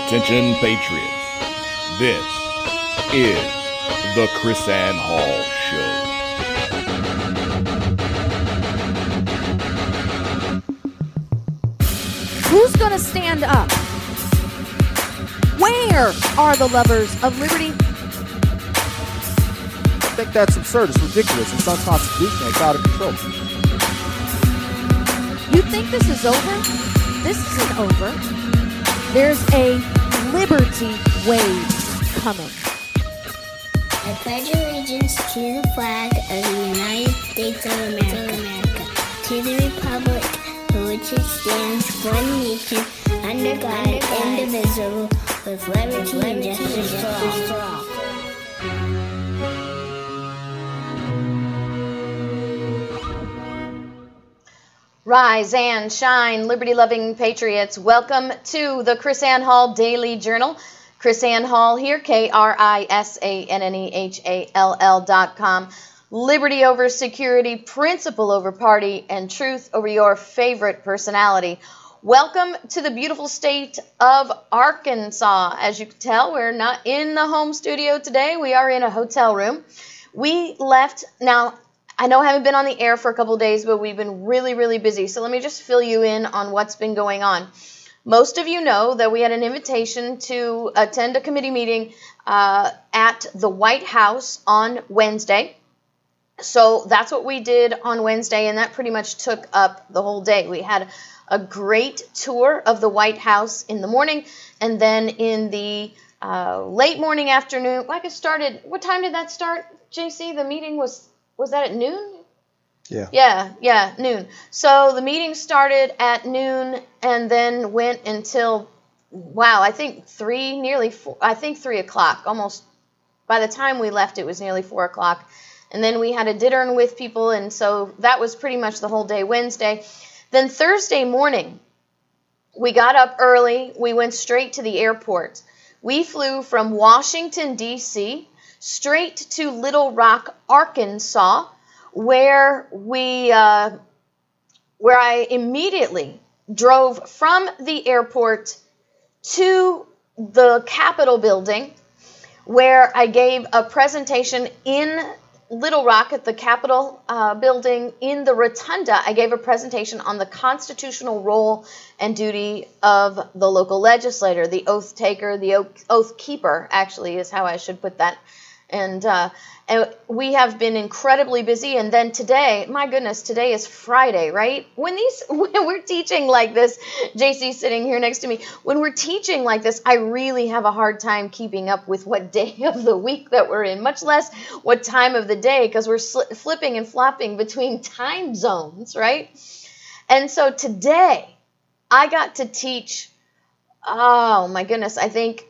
Attention Patriots, this is the KrisAnne Hall Show. Who's going to stand up? Where are the lovers of liberty? I think that's absurd. It's ridiculous. It's unconstitutional. It's out of control. You think this is over? This isn't over. There's a liberty wave coming. I pledge allegiance to the flag of the United States of America, to the republic for which it stands, one nation, under God, indivisible, with liberty and justice for all. Rise and shine, liberty-loving patriots. Welcome to the KrisAnne Hall Daily Journal. KrisAnne Hall here, KrisAnnehall.com. Liberty over security, principle over party, and truth over your favorite personality. Welcome to the beautiful state of Arkansas. As you can tell, we're not in the home studio today. We are in a hotel room. We left, now, I know I haven't been on the air for a couple of days, but we've been really, really busy. So let me just fill you in on what's been going on. Most of you know that we had an invitation to attend a committee meeting at the White House on Wednesday. So that's what we did on Wednesday, and that pretty much took up the whole day. We had a great tour of the White House in the morning, and then in the late morning, afternoon, like it started, what time did that start, JC? The meeting was that at noon? Yeah, noon. So the meeting started at noon and then went until, I think 3 o'clock. Almost, by the time we left, it was nearly 4 o'clock. And then we had a dinner with people, and so that was pretty much the whole day Wednesday. Then Thursday morning, we got up early. We went straight to the airport. We flew from Washington, D.C., straight to Little Rock, Arkansas, where I immediately drove from the airport to the Capitol building, where I gave a presentation in Little Rock at the Capitol building in the Rotunda. I gave a presentation on the constitutional role and duty of the local legislator, the oath taker, the oath keeper, actually, is how I should put that. And we have been incredibly busy. And then today, my goodness, today is Friday, right? When we're teaching like this, JC's sitting here next to me. When we're teaching like this, I really have a hard time keeping up with what day of the week that we're in, much less what time of the day, because we're flipping and flopping between time zones, right? And so today, I got to teach, oh my goodness, I think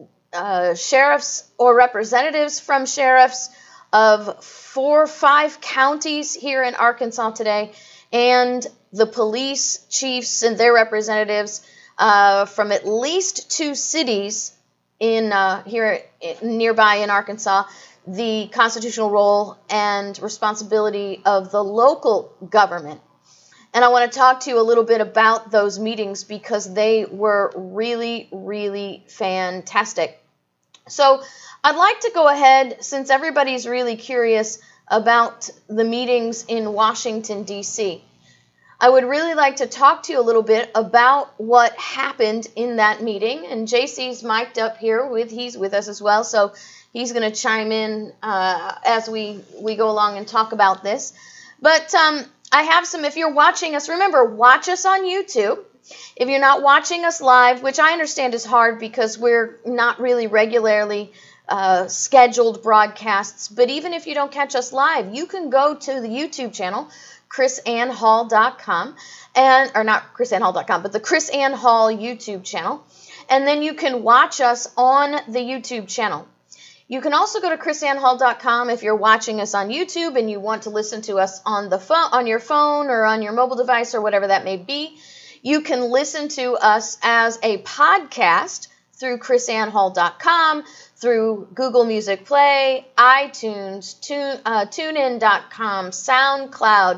sheriffs or representatives from sheriffs of 4 or 5 counties here in Arkansas today, and the police chiefs and their representatives from at least 2 cities in here nearby in Arkansas, the constitutional role and responsibility of the local government. And I want to talk to you a little bit about those meetings because they were really, really fantastic. So I'd like to go ahead, since everybody's really curious about the meetings in Washington, D.C., I would really like to talk to you a little bit about what happened in that meeting. And JC's mic'd up here, he's with us as well, so he's going to chime in as we go along and talk about this. But I have some, if you're watching us, remember, watch us on YouTube. If you're not watching us live, which I understand is hard because we're not really regularly scheduled broadcasts, but even if you don't catch us live, you can go to the YouTube channel, KrisAnneHall.com, or not KrisAnneHall.com, but the KrisAnne Hall YouTube channel, and then you can watch us on the YouTube channel. You can also go to KrisAnneHall.com if you're watching us on YouTube and you want to listen to us on the phone, on your phone or on your mobile device or whatever that may be. You can listen to us as a podcast through KrisAnneHall.com, through Google Music Play, iTunes, TuneIn.com, SoundCloud,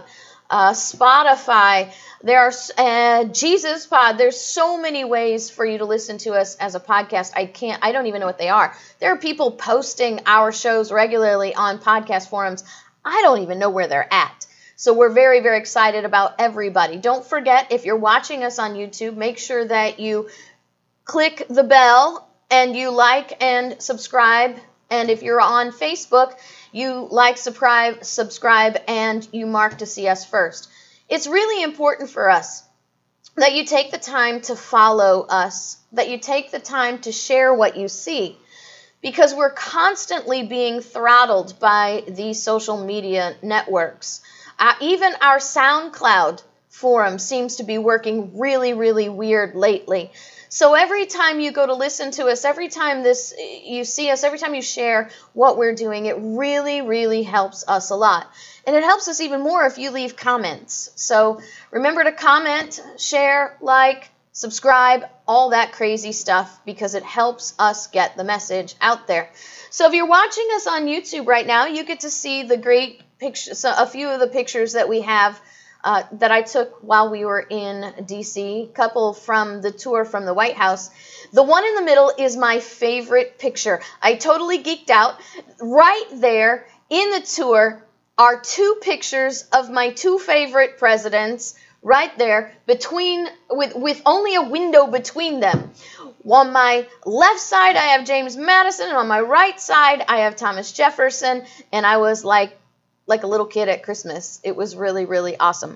Spotify. There's Jesus Pod. There's so many ways for you to listen to us as a podcast. I don't even know what they are. There are people posting our shows regularly on podcast forums. I don't even know where they're at. So we're very, very excited about everybody. Don't forget, if you're watching us on YouTube, make sure that you click the bell and you like and subscribe. And if you're on Facebook, you like, subscribe, and you mark to see us first. It's really important for us that you take the time to follow us, that you take the time to share what you see, because we're constantly being throttled by these social media networks. Even our SoundCloud forum seems to be working really, really weird lately. So every time you go to listen to us, every time you see us, every time you share what we're doing, it really, really helps us a lot. And it helps us even more if you leave comments. So remember to comment, share, like, subscribe, all that crazy stuff, because it helps us get the message out there. So if you're watching us on YouTube right now, you get to see the great pictures, a few of the pictures that we have that I took while we were in D.C., a couple from the tour from the White House. The one in the middle is my favorite picture. I totally geeked out. Right there in the tour are two pictures of my two favorite presidents right there, with only a window between them. On my left side, I have James Madison, and on my right side, I have Thomas Jefferson, and I was like a little kid at Christmas. It was really, really awesome.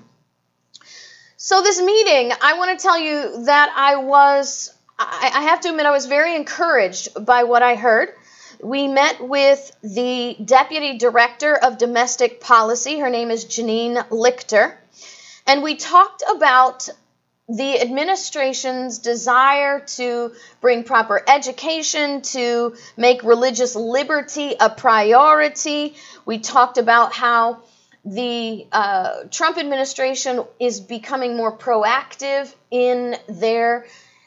So this meeting, I want to tell you that I have to admit, I was very encouraged by what I heard. We met with the Deputy Director of Domestic Policy. Her name is Janine Lichter. And we talked about the administration's desire to bring proper education, to make religious liberty a priority. We talked about how the Trump administration is becoming more proactive in their,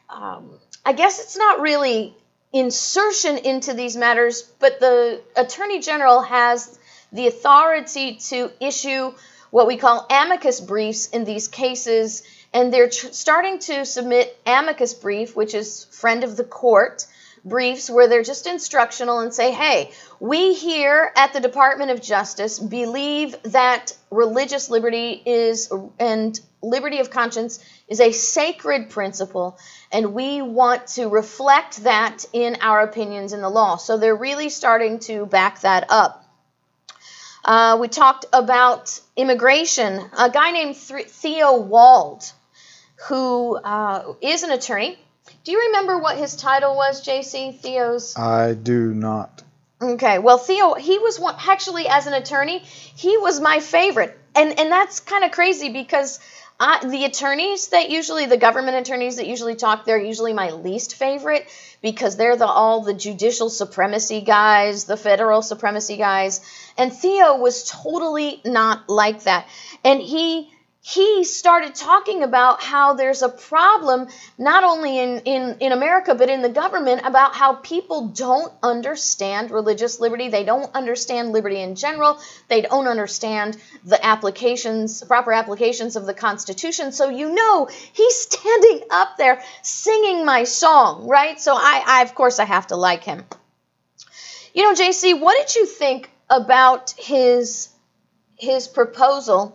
I guess it's not really insertion into these matters, but the Attorney General has the authority to issue what we call amicus briefs in these cases, and they're starting to submit amicus brief, which is friend of the court briefs, where they're just instructional and say, hey, we here at the Department of Justice believe that religious liberty and liberty of conscience is a sacred principle, and we want to reflect that in our opinions in the law. So they're really starting to back that up. We talked about immigration. A guy named Theo Wald, who is an attorney. Do you remember what his title was, JC? Theo's? I do not. Okay, well, Theo, he was actually, as an attorney, he was my favorite. And that's kind of crazy, because the attorneys the government attorneys that usually talk, they're usually my least favorite, because they're all the judicial supremacy guys, the federal supremacy guys. And Theo was totally not like that. And he started talking about how there's a problem, not only in America, but in the government, about how people don't understand religious liberty. They don't understand liberty in general. They don't understand the proper applications of the Constitution. So he's standing up there singing my song, right? So I of course I have to like him. JC, what did you think about his proposal?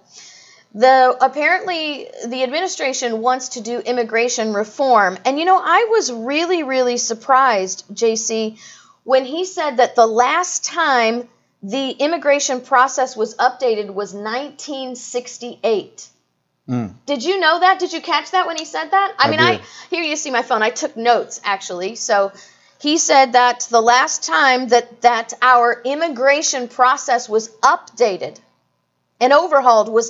Apparently the administration wants to do immigration reform. And I was really, really surprised, JC, when he said that the last time the immigration process was updated was 1968. Did you know that? Did you catch that when he said that? I mean, here you see my phone. I took notes, actually. So he said that the last time that our immigration process was updated and overhauled was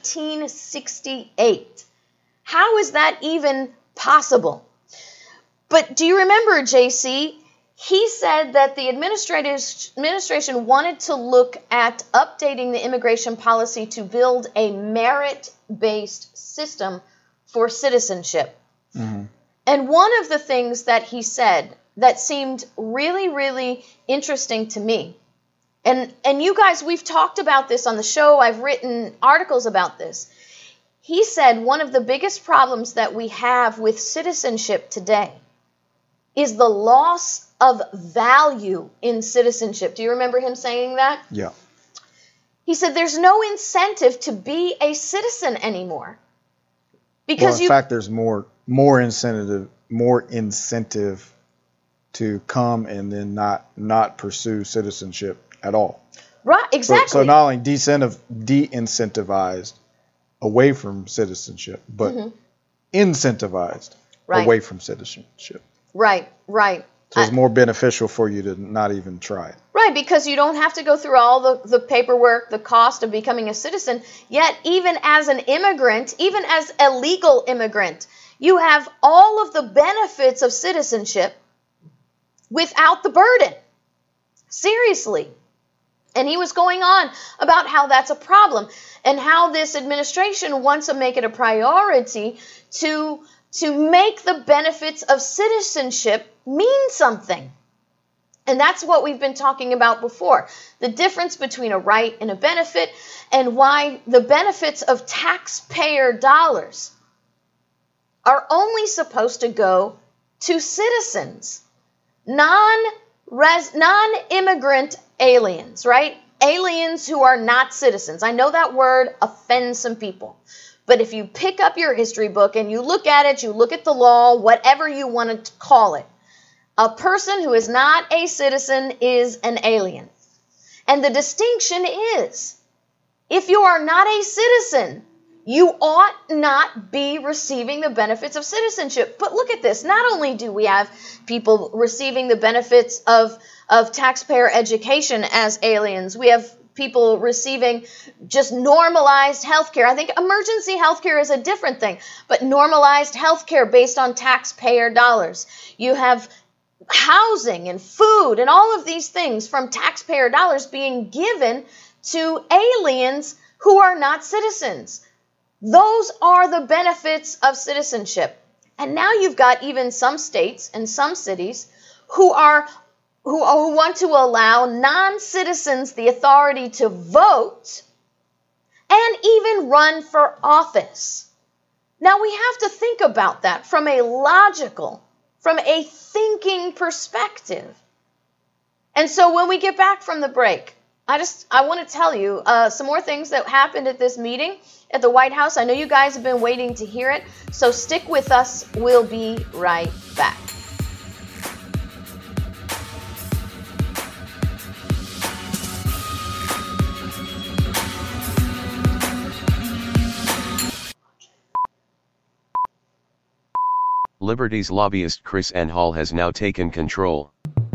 1968. How is that even possible? But do you remember, JC, he said that the administration wanted to look at updating the immigration policy to build a merit-based system for citizenship. Mm-hmm. And one of the things that he said that seemed really, really interesting to me, And you guys, we've talked about this on the show. I've written articles about this. He said one of the biggest problems that we have with citizenship today is the loss of value in citizenship. Do you remember him saying that? Yeah. He said there's no incentive to be a citizen anymore. Because in fact, there's more incentive to come and then not pursue citizenship at all. Right, exactly. So not only de-incentivized away from citizenship, but incentivized away from citizenship. Right. So it's more beneficial for you to not even try it. Right, because you don't have to go through all the paperwork, the cost of becoming a citizen. Yet, even as an immigrant, even as a legal immigrant, you have all of the benefits of citizenship without the burden. Seriously. And he was going on about how that's a problem and how this administration wants to make it a priority to make the benefits of citizenship mean something. And that's what we've been talking about before. The difference between a right and a benefit, and why the benefits of taxpayer dollars are only supposed to go to citizens, non-immigrant aliens, right? Aliens who are not citizens. I know that word offends some people. But if you pick up your history book and you look at it, you look at the law, whatever you want to call it, a person who is not a citizen is an alien. And the distinction is, if you are not a citizen, you ought not be receiving the benefits of citizenship. But look at this. Not only do we have people receiving the benefits of taxpayer education as aliens, we have people receiving just normalized health care. I think emergency health care is a different thing, but normalized health care based on taxpayer dollars. You have housing and food and all of these things from taxpayer dollars being given to aliens who are not citizens. Those are the benefits of citizenship. And now you've got even some states and some cities who want to allow non-citizens the authority to vote and even run for office. Now we have to think about that from a logical, from a thinking perspective. And so when we get back from the break, I want to tell you some more things that happened at this meeting at the White House. I know you guys have been waiting to hear it, so stick with us. We'll be right back. Liberty's lobbyist KrisAnne Hall has now taken control.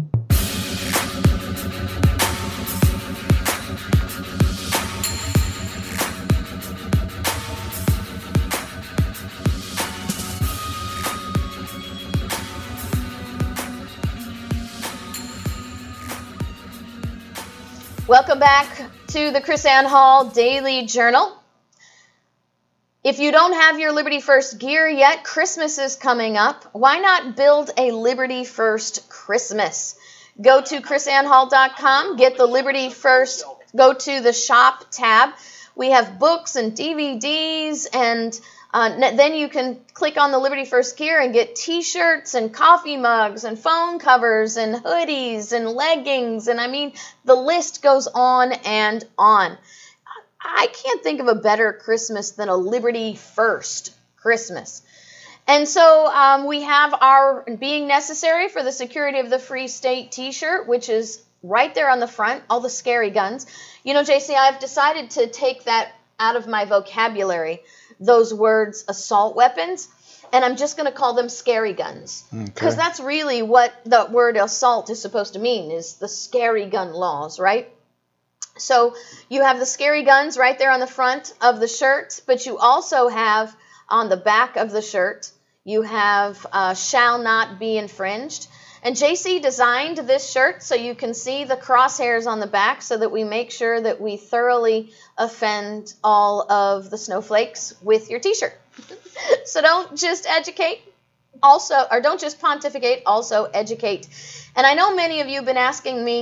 Welcome back to the KrisAnne Hall Daily Journal. If you don't have your Liberty First gear yet, Christmas is coming up. Why not build a Liberty First Christmas? Go to KrisAnneHall.com, get the Liberty First, go to the shop tab. We have books and DVDs, and then you can click on the Liberty First gear and get t-shirts and coffee mugs and phone covers and hoodies and leggings. And I mean, the list goes on and on. I can't think of a better Christmas than a Liberty First Christmas. And so we have our Being Necessary for the Security of the Free State t-shirt, which is right there on the front, all the scary guns. You know, JC, I've decided to take that out of my vocabulary, those words, assault weapons, and I'm just going to call them scary guns. Because that's really what the word assault is supposed to mean, is the scary gun laws, right? So you have the scary guns right there on the front of the shirt, but you also have on the back of the shirt, you have shall not be infringed. And JC designed this shirt so you can see the crosshairs on the back so that we make sure that we thoroughly offend all of the snowflakes with your t-shirt. So don't just educate, don't just pontificate, also educate. And I know many of you have been asking me,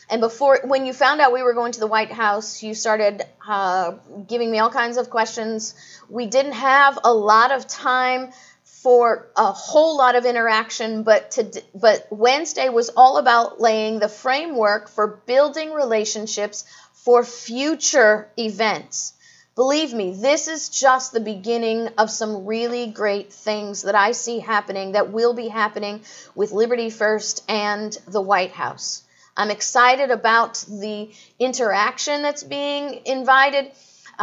And when you found out we were going to the White House, you started giving me all kinds of questions. We didn't have a lot of time for a whole lot of interaction, but Wednesday was all about laying the framework for building relationships for future events. Believe me, this is just the beginning of some really great things that I see happening, that will be happening with Liberty First and the White House. I'm excited about the interaction that's being invited.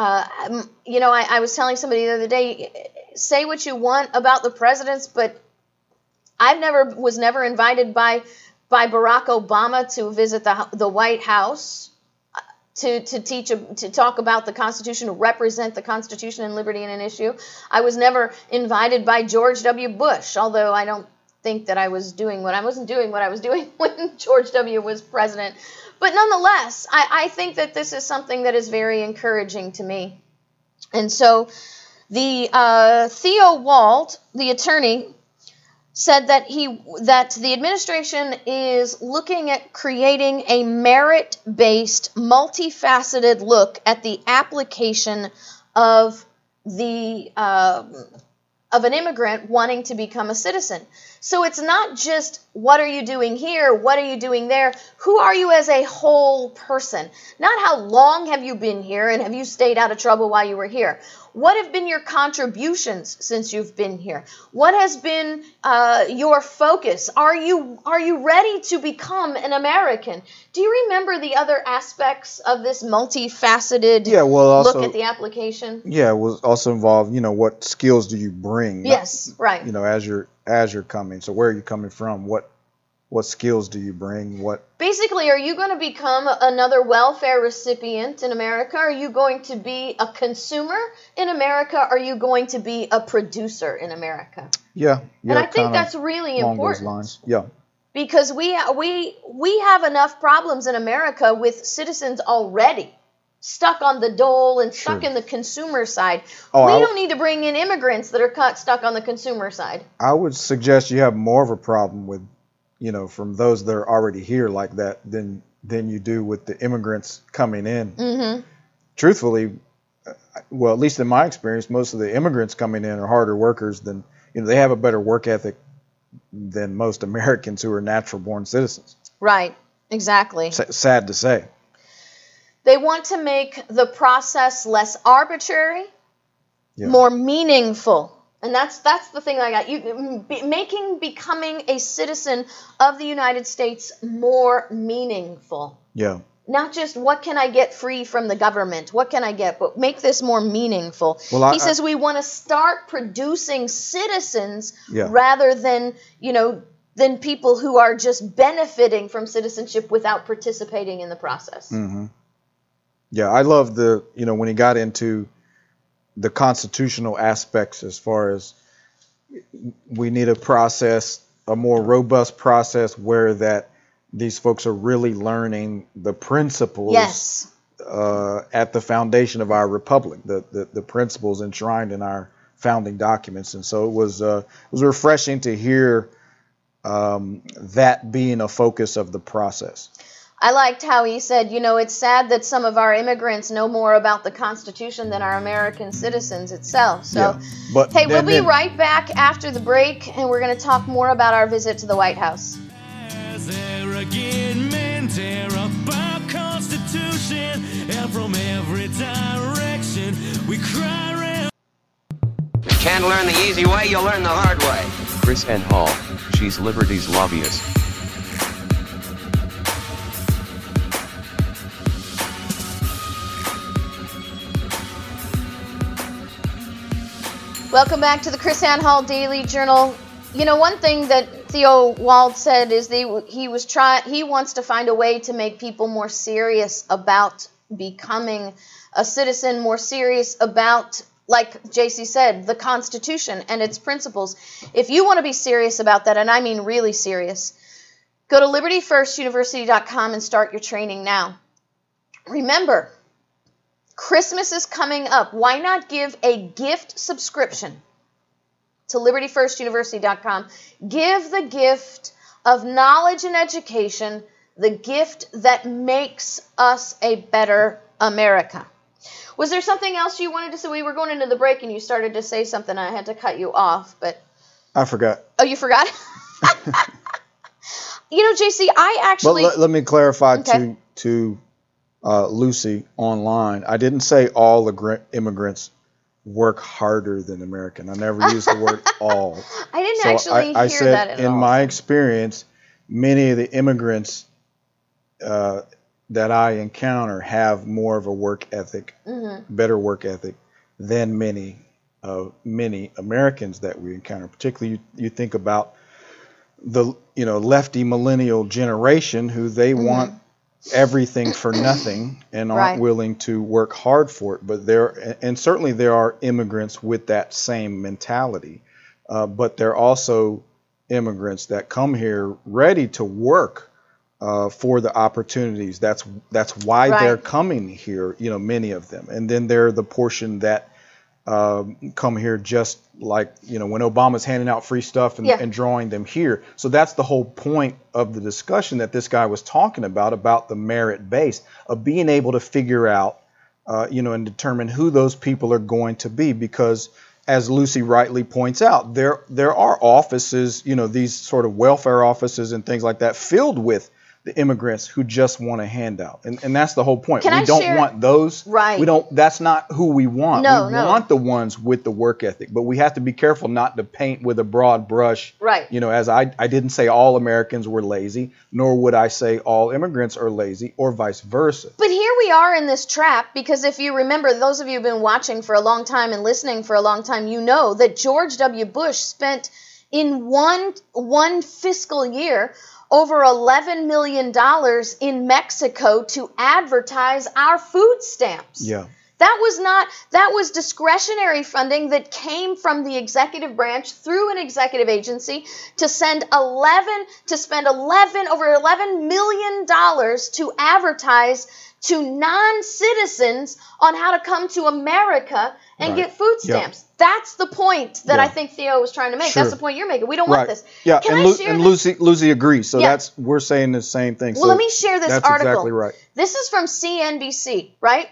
I was telling somebody the other day, say what you want about the presidents, but I was never invited by Barack Obama to visit the White House to talk about the Constitution, to represent the Constitution and liberty in an issue. I was never invited by George W. Bush, although I don't think that I wasn't doing what I was doing when George W. was president. But nonetheless, I think that this is something that is very encouraging to me. And so the Theo Wald, the attorney, said that the administration is looking at creating a merit-based, multifaceted look at the application of an immigrant wanting to become a citizen. So it's not just what are you doing here, what are you doing there, who are you as a whole person? Not how long have you been here and have you stayed out of trouble while you were here. What have been your contributions since you've been here? What has been your focus? Are you ready to become an American? Do you remember the other aspects of this multifaceted look at the application? Yeah, it was also involved, what skills do you bring? Yes, right. As you're coming. So where are you coming from? What skills do you bring? Basically, are you going to become another welfare recipient in America? Are you going to be a consumer in America? Are you going to be a producer in America? Yeah. And I think that's really along important. Those lines. Yeah. Because we have enough problems in America with citizens already stuck on the dole and stuck in the consumer side. We don't need to bring in immigrants that are stuck on the consumer side. I would suggest you have more of a problem with from those that are already here like that than you do with the immigrants coming in. Mm-hmm. Truthfully, well, at least in my experience, most of the immigrants coming in are harder workers than, they have a better work ethic than most Americans who are natural born citizens. Right, exactly. Sad to say. They want to make the process less arbitrary, more meaningful. And that's the thing I got. Becoming a citizen of the United States more meaningful. Yeah. Not just what can I get free from the government, what can I get, but make this more meaningful. Well, he says we want to start producing citizens rather than, than people who are just benefiting from citizenship without participating in the process. Mm-hmm. Yeah, I love when he got into the constitutional aspects as far as we need a more robust process where that these folks are really learning the principles at the foundation of our republic, the principles enshrined in our founding documents. And so it was refreshing to hear that being a focus of the process. I liked how he said, it's sad that some of our immigrants know more about the Constitution than our American citizens itself. So, we'll be right back after the break, and we're going to talk more about our visit to the White House. Arrogant men tear up our Constitution, and from every direction we cry around. You can't learn the easy way, you'll learn the hard way. KrisAnne Hall, she's Liberty's lobbyist. Welcome back to the KrisAnne Hall Daily Journal. One thing that Theo Wald said is he wants to find a way to make people more serious about becoming a citizen, more serious about, like JC said, the Constitution and its principles. If you want to be serious about that, and I mean really serious, go to libertyfirstuniversity.com and start your training now. Remember, Christmas is coming up. Why not give a gift subscription to libertyfirstuniversity.com? Give the gift of knowledge and education the gift that makes us a better America. Was there something else you wanted to say? We were going into the break and you started to say something. I had to cut you off, but... I forgot. Oh, you forgot? JC, I actually... But let me clarify Okay. to Lucy online. I didn't say all immigrants work harder than American. I never used the word all. I didn't So actually I hear said, that at all. in my experience, many of the immigrants that I encounter have more of a work ethic, better work ethic than many Americans that we encounter. Particularly, you think about the lefty millennial generation who they want everything for nothing and aren't Right. willing to work hard for it. But certainly there are immigrants with that same mentality. But there are also immigrants that come here ready to work for the opportunities. That's why Right. they're coming here, many of them. And then there are the portion that come here just like, when Obama's handing out free stuff and drawing them here. So that's the whole point of the discussion that this guy was talking about the merit base of being able to figure out, and determine who those people are going to be. Because as Lucy rightly points out, there are offices, these sort of welfare offices and things like that filled with the immigrants who just want a handout. And that's the whole point. Can We I don't share- want those. Right. That's not who we want. No, we no. want the ones with the work ethic, but we have to be careful not to paint with a broad brush. Right. As I didn't say all Americans were lazy, nor would I say all immigrants are lazy, or vice versa. But here we are in this trap, because if you remember, those of you who've been watching for a long time and listening for a long time, you know that George W. Bush spent in one fiscal year over $11 million in Mexico to advertise our food stamps. Yeah. That was discretionary funding that came from the executive branch through an executive agency to spend over $11 million to advertise to non-citizens on how to come to America and Right. get food Yep. stamps. That's the point that Yeah. I think Theo was trying to make. Sure. That's the point you're making. We don't want Right. this. Yeah, Can and, I share this? Lucy agrees. So Yeah. we're saying the same thing. Well, So let me share this that's article. exactly right. This is from CNBC, right?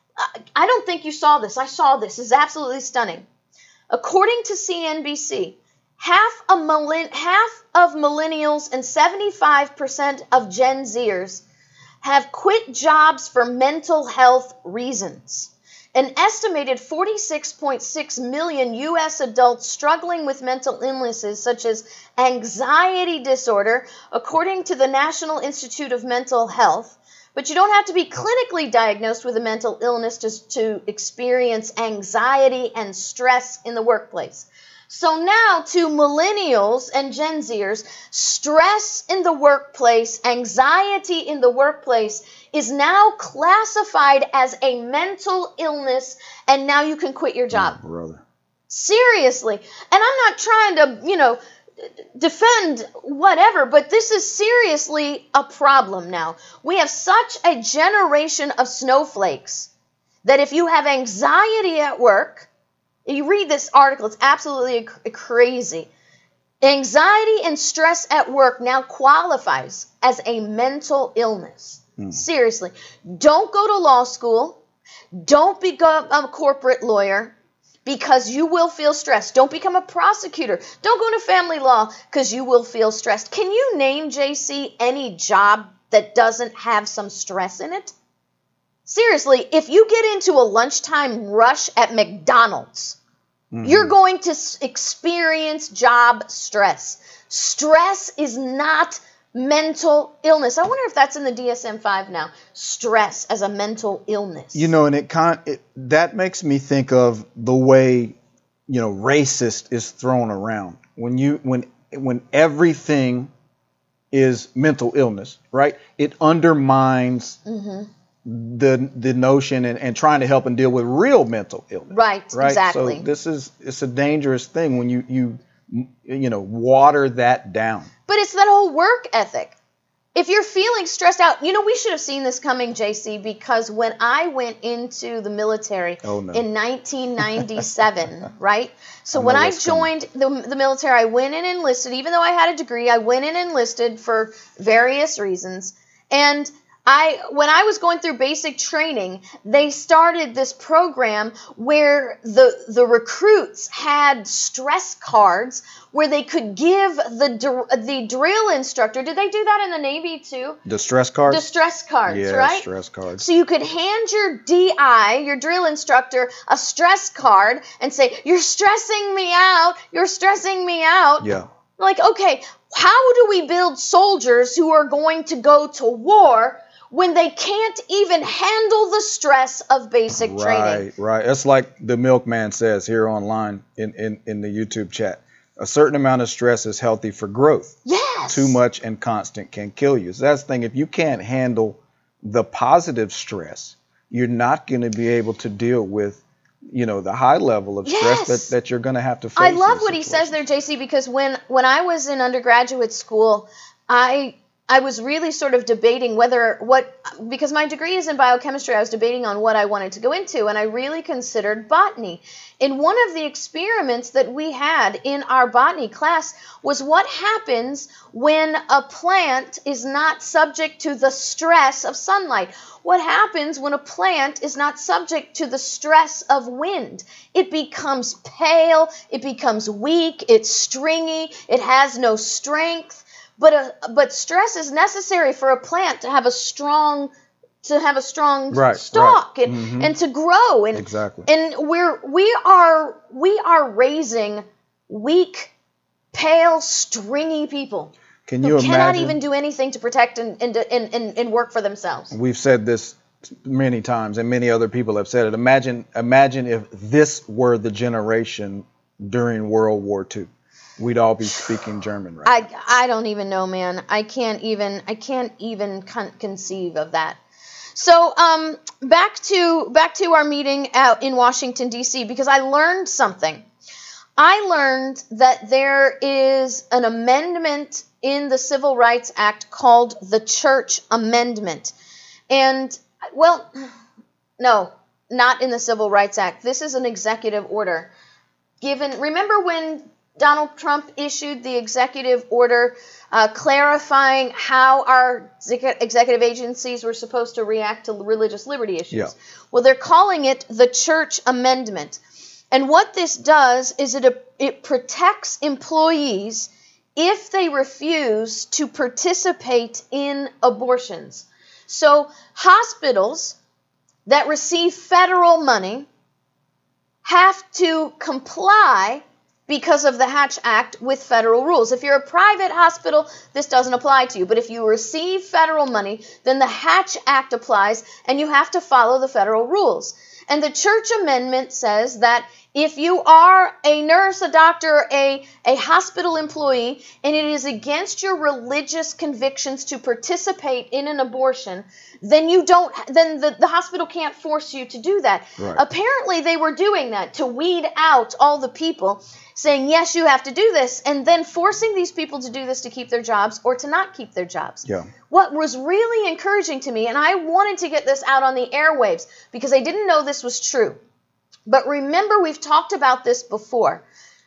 I don't think you saw this. I saw this. It's absolutely stunning. According to CNBC, half of millennials and 75% of Gen Zers have quit jobs for mental health reasons. An estimated 46.6 million U.S. adults struggling with mental illnesses such as anxiety disorder, according to the National Institute of Mental Health. But you don't have to be clinically diagnosed with a mental illness to experience anxiety and stress in the workplace. So now to millennials and Gen Zers, stress in the workplace, anxiety in the workplace is now classified as a mental illness, and now you can quit your job. Oh, brother. Seriously. And I'm not trying to, defend whatever, but this is seriously a problem now. We have such a generation of snowflakes that if you have anxiety at work, you read this article, it's absolutely crazy. Anxiety and stress at work now qualifies as a mental illness. Seriously. Don't go to law school. Don't become a corporate lawyer because you will feel stressed. Don't become a prosecutor. Don't go into family law because you will feel stressed. Can you name, JC, any job that doesn't have some stress in it? Seriously, if you get into a lunchtime rush at McDonald's, you're going to experience job stress. Stress is not mental illness. I wonder if that's in the DSM-5 now. Stress as a mental illness. And that makes me think of the way, racist is thrown around. When everything is mental illness, right? It undermines the notion and trying to help and deal with real mental illness. Right, exactly. So it's a dangerous thing when you water that down. But it's that whole work ethic. If you're feeling stressed out, we should have seen this coming, JC, because when I went into the military in 1997, right? So when I joined the military, I went in and enlisted. Even though I had a degree, I went in and enlisted for various reasons. And when I was going through basic training, they started this program where the recruits had stress cards where they could give the drill instructor. Did they do that in the Navy too? The stress cards? The stress cards, yeah, right? Stress cards. So you could hand your DI, your drill instructor, a stress card and say, "You're stressing me out. You're stressing me out." Yeah. Like, okay, how do we build soldiers who are going to go to war when they can't even handle the stress of basic training? Right. It's like the milkman says here online in the YouTube chat. A certain amount of stress is healthy for growth. Yes. Too much and constant can kill you. So that's the thing. If you can't handle the positive stress, you're not going to be able to deal with, the high level of stress that you're going to have to face. I love what he says there, JC, because when I was in undergraduate school, I was really sort of debating because my degree is in biochemistry, I was debating on what I wanted to go into, and I really considered botany. And one of the experiments that we had in our botany class was what happens when a plant is not subject to the stress of sunlight. What happens when a plant is not subject to the stress of wind? It becomes pale, it becomes weak, it's stringy, it has no strength. But stress is necessary for a plant to have a strong stalk and to grow. And, exactly. And we are raising weak, pale, stringy people. Can you who cannot imagine? even do anything to protect and work for themselves. We've said this many times, and many other people have said it. Imagine if this were the generation during World War II. We'd all be speaking German right now. I don't even know, man. I can't even conceive of that. So back to our meeting out in Washington, D.C., because I learned something. I learned that there is an amendment in the Civil Rights Act called the Church Amendment. And, well, no, not in the Civil Rights Act. This is an executive order. Remember when Donald Trump issued the executive order clarifying how our executive agencies were supposed to react to religious liberty issues? Yeah. Well, they're calling it the Church Amendment. And what this does is it protects employees if they refuse to participate in abortions. So hospitals that receive federal money have to comply because of the Hatch Act with federal rules. If you're a private hospital, this doesn't apply to you. But if you receive federal money, then the Hatch Act applies and you have to follow the federal rules. And the Church Amendment says that if you are a nurse, a doctor, a hospital employee, and it is against your religious convictions to participate in an abortion, then the hospital can't force you to do that. Right. Apparently they were doing that to weed out all the people, saying, yes, you have to do this, and then forcing these people to do this to keep their jobs or to not keep their jobs. Yeah. What was really encouraging to me, and I wanted to get this out on the airwaves because I didn't know this was true. But remember, we've talked about this before.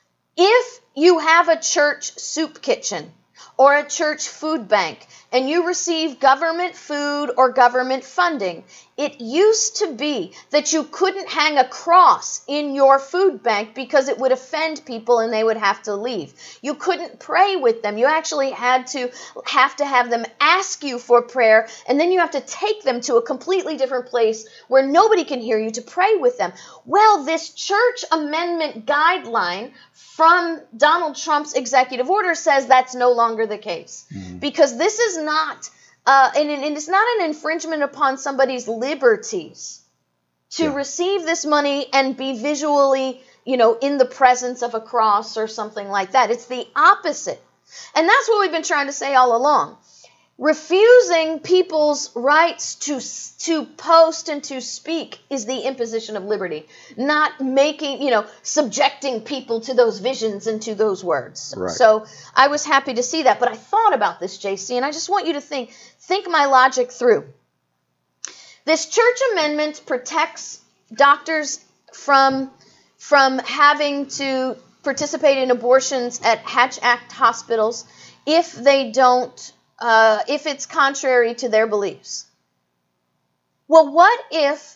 If you have a church soup kitchen or a church food bank and you receive government food or government funding, it used to be that you couldn't hang a cross in your food bank because it would offend people and they would have to leave. You couldn't pray with them. You actually have to have them ask you for prayer, and then you have to take them to a completely different place where nobody can hear you to pray with them. Well, this church amendment guideline from Donald Trump's executive order says that's no longer the case. Because this is not, and it's not an infringement upon somebody's liberties to receive this money and be visually, in the presence of a cross or something like that. It's the opposite. And that's what we've been trying to say all along. Refusing people's rights to post and to speak is the imposition of liberty, not making, subjecting people to those visions and to those words. Right. So I was happy to see that, but I thought about this, JC, and I just want you to think my logic through. This church amendment protects doctors from having to participate in abortions at Hatch Act hospitals if they don't if it's contrary to their beliefs. Well, what if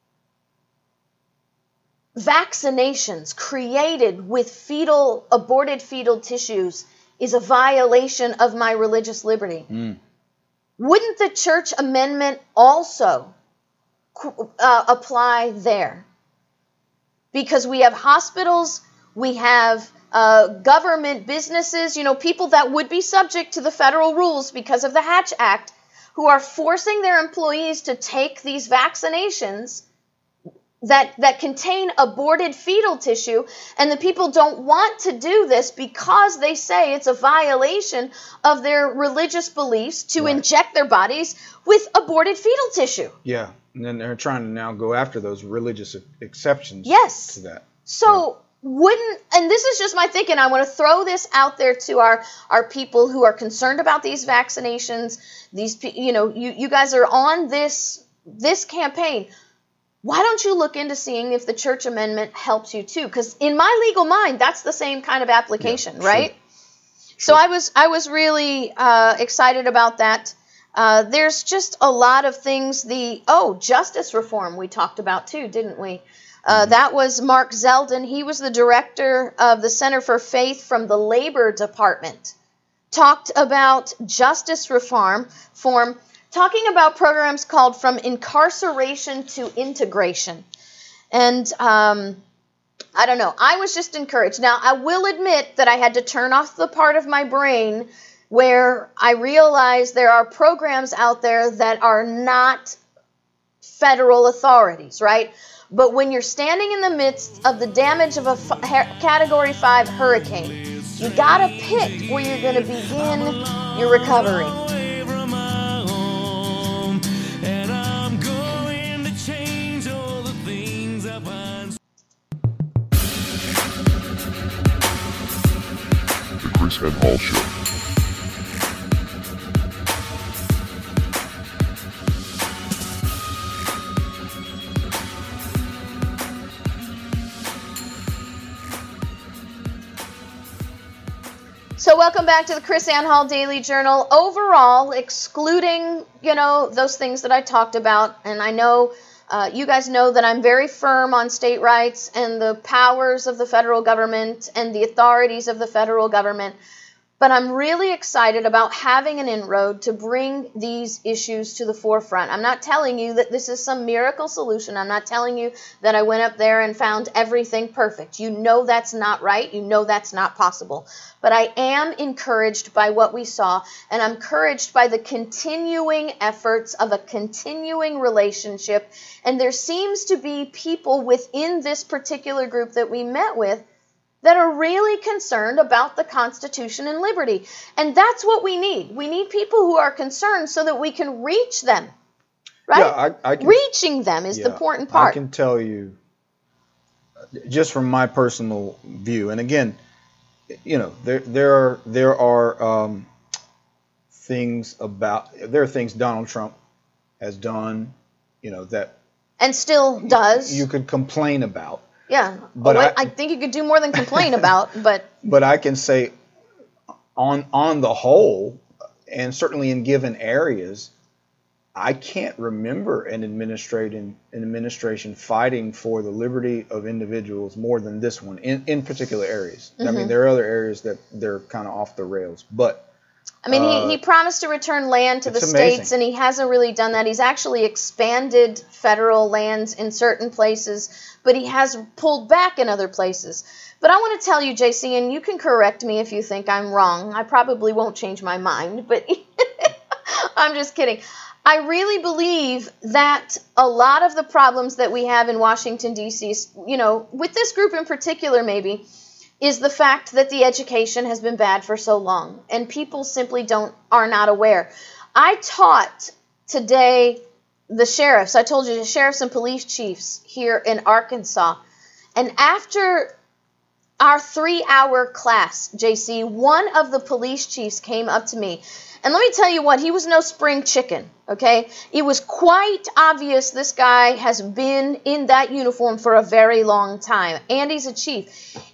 vaccinations created with aborted fetal tissues is a violation of my religious liberty? Wouldn't the church amendment also apply there? Because we have hospitals, we have government businesses, people that would be subject to the federal rules because of the Hatch Act, who are forcing their employees to take these vaccinations that contain aborted fetal tissue, and the people don't want to do this because they say it's a violation of their religious beliefs to inject their bodies with aborted fetal tissue. Yeah, and then they're trying to now go after those religious exceptions to that. So and this is just my thinking, I want to throw this out there to our people who are concerned about these vaccinations. You guys are on this campaign. Why don't you look into seeing if the church amendment helps you too? Because in my legal mind, that's the same kind of application, right? Sure. So I was really excited about that. There's just a lot of things. Justice reform we talked about too, didn't we? That was Mark Zeldin. He was the director of the Center for Faith from the Labor Department. Talked about justice reform, talking about programs called From Incarceration to Integration. And I don't know, I was just encouraged. Now, I will admit that I had to turn off the part of my brain where I realized there are programs out there that are not federal authorities, right? But when you're standing in the midst of the damage of a Category 5 hurricane, you gotta pick where you're gonna begin your recovery. The Chris and Hall Show. So welcome back to the Chris Ann Hall Daily Journal. Overall, excluding, those things that I talked about, and I know you guys know that I'm very firm on state rights and the powers of the federal government and the authorities of the federal government. But I'm really excited about having an inroad to bring these issues to the forefront. I'm not telling you that this is some miracle solution. I'm not telling you that I went up there and found everything perfect. You know that's not right. You know that's not possible. But I am encouraged by what we saw, and I'm encouraged by the continuing efforts of a continuing relationship. And there seems to be people within this particular group that we met with that are really concerned about the Constitution and liberty. And that's what we need. We need people who are concerned so that we can reach them, right? Yeah, reaching them is the important part. I can tell you, just from my personal view, and again, there are things Donald Trump has done, that and still does. You could complain about. Yeah, but I think you could do more than complain about, but I can say, on the whole, and certainly in given areas, I can't remember an administration fighting for the liberty of individuals more than this one in particular areas. Mm-hmm. I mean, there are other areas that they're kind of off the rails, but. I mean, he promised to return land to the states, and he hasn't really done that. He's actually expanded federal lands in certain places, but he has pulled back in other places. But I want to tell you, JC, and you can correct me if you think I'm wrong. I probably won't change my mind, but I'm just kidding. I really believe that a lot of the problems that we have in Washington, D.C., with this group in particular maybe, is the fact that the education has been bad for so long, and people simply are not aware. I taught today the sheriffs. I told you the sheriffs and police chiefs here in Arkansas. And after our 3-hour class, JC, one of the police chiefs came up to me. And let me tell you what, he was no spring chicken, okay? It was quite obvious this guy has been in that uniform for a very long time. And he's a chief.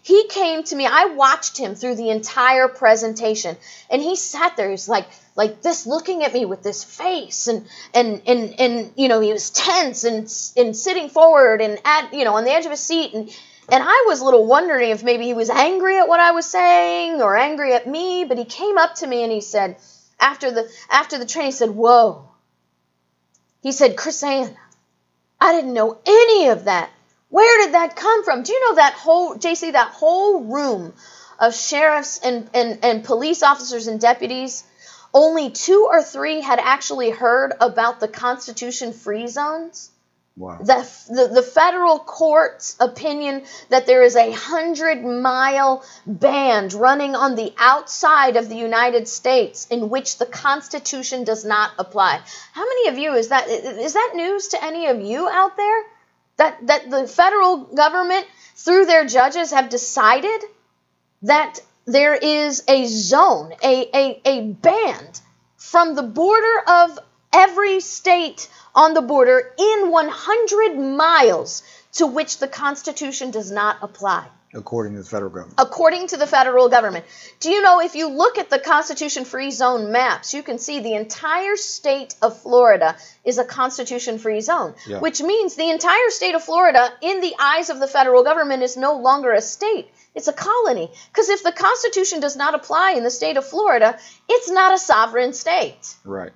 He came to me. I watched him through the entire presentation, and he sat there. He's like this, looking at me with this face, and you know, he was tense and sitting forward and on the edge of his seat, and I was a little wondering if maybe he was angry at what I was saying or angry at me. But he came up to me and he said, after the training, he said, "Whoa." He said, "KrisAnne, I didn't know any of that. Where did that come from?" Do you know that whole room of sheriffs and police officers and deputies, only 2 or 3 had actually heard about the Constitution-free zones? Wow. The federal court's opinion that there is a 100-mile band running on the outside of the United States in which the Constitution does not apply. How many of you, is that news to any of you out there? That the federal government, through their judges, have decided that there is a zone, a band from the border of every state on the border in 100 miles to which the Constitution does not apply. According to the federal government. According to the federal government. Do you know, if you look at the Constitution-free zone maps, you can see the entire state of Florida is a Constitution-free zone, Yeah. which means the entire state of Florida, in the eyes of the federal government, is no longer a state. It's a colony. Because if the Constitution does not apply in the state of Florida, it's not a sovereign state. Right.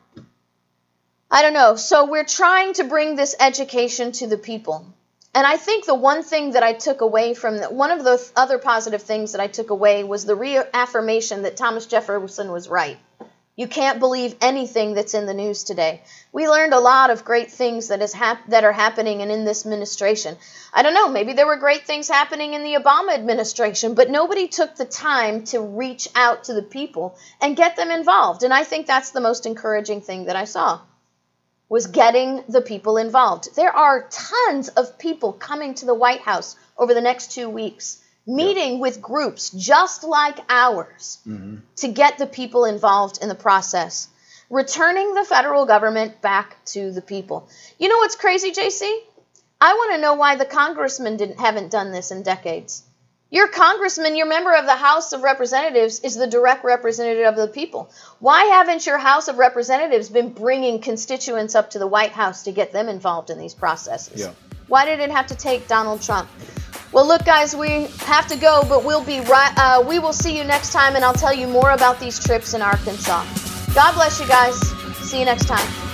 I don't know. So we're trying to bring this education to the people. And I think the one thing that I took away from one of the other positive things that I took away was the reaffirmation that Thomas Jefferson was right. You can't believe anything that's in the news today. We learned a lot of great things that are happening in this administration. I don't know, maybe there were great things happening in the Obama administration, but nobody took the time to reach out to the people and get them involved. And I think that's the most encouraging thing that I saw, was getting the people involved. There are tons of people coming to the White House over the next 2 weeks, meeting with groups just like ours to get the people involved in the process, returning the federal government back to the people. You know what's crazy, JC? I want to know why the congressmen haven't done this in decades. Your congressman, your member of the House of Representatives, is the direct representative of the people. Why haven't your House of Representatives been bringing constituents up to the White House to get them involved in these processes? Yeah. Why did it have to take Donald Trump? Well, look, guys, we have to go, but we will see you next time, and I'll tell you more about these trips in Arkansas. God bless you guys. See you next time.